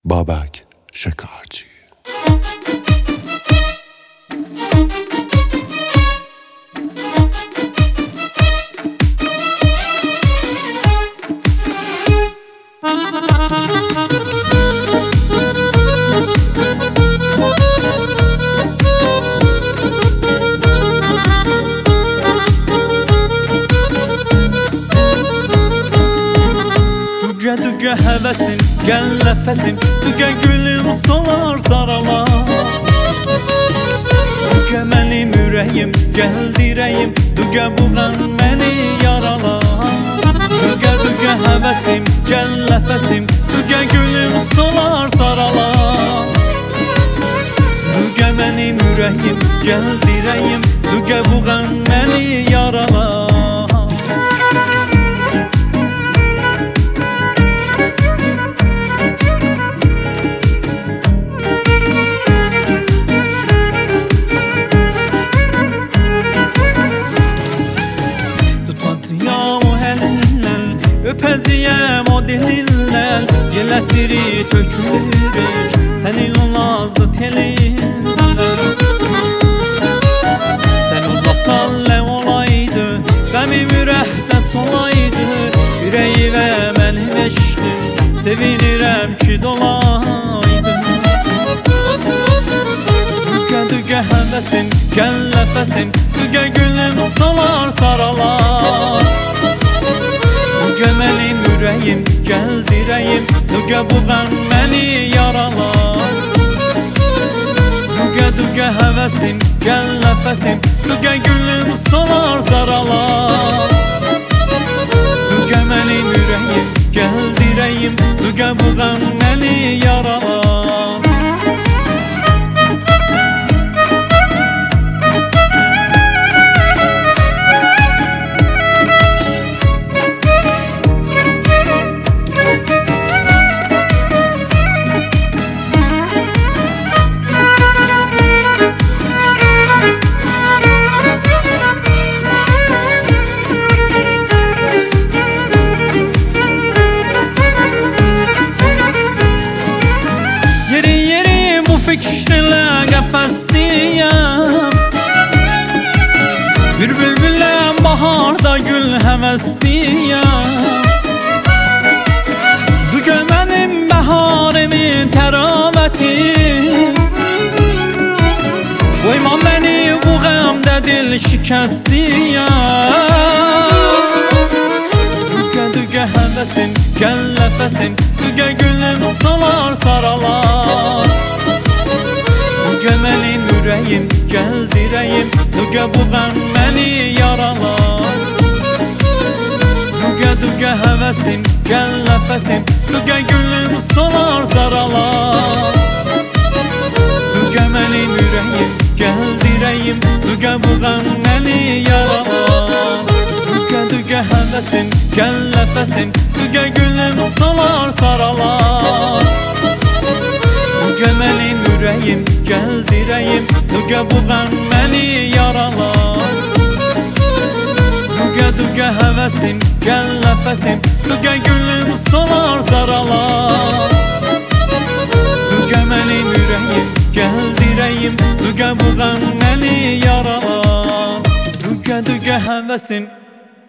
Babak Şekerci. Düge hevesim, gel nefesim, düge gülüm solar saralar. Düge benim yüreğim, gel direyim, düge buğan beni yaralar. Düge hevesim, gel nefesim, düge gülüm solar saralar. Düge benim yüreğim, gel direyim, düge buğan beni yaralar. Öpəcəyəm o dilindən, yelə siri tökülür sənin o nazlı telindən. Sən olmasan nə olaydı, qəmim ürəkdə solaydı. Ürəyi və mənim eşdim, sevinirəm ki dolaydı. Düge həvəsim, gəl nəfəsim, düge gülüm solar saralar. Düge benim yüreğim, gel direyim, düge buğan beni yaralar. Düge hevesim, gel nefesim, düge gülüm solar saralar. Düge benim yüreğim, gel direyim, düge buğan beni yaralar. Fikirlə qəfəsliyəm, bir bülbüləm baharda gül həvəsliyəm. Düge mənim bəharimin təravəti, qoyma məni bu qəmdə dil şikəsliyəm. Düge həvəsim, gəl nəfəsim, düge gülüm solar saralar. Düge benim yüreğim, gel direyim, düge buğan beni yaralar. Düge hevesim, gel nefesim, düge gülüm solar saralar. Düge benim yüreğim, gel direyim, düge buğan beni yaralar. Düge hevesim, gel nefesim, düge gülüm solar saralar. Düge benim yüreğim, gel direyim, düge buğan beni yaralar. Düge hevesim, gel nefesim, düge gülüm solar saralar. Düge benim yüreğim, gel direyim, düge buğan beni yaralar. Düge hevesim,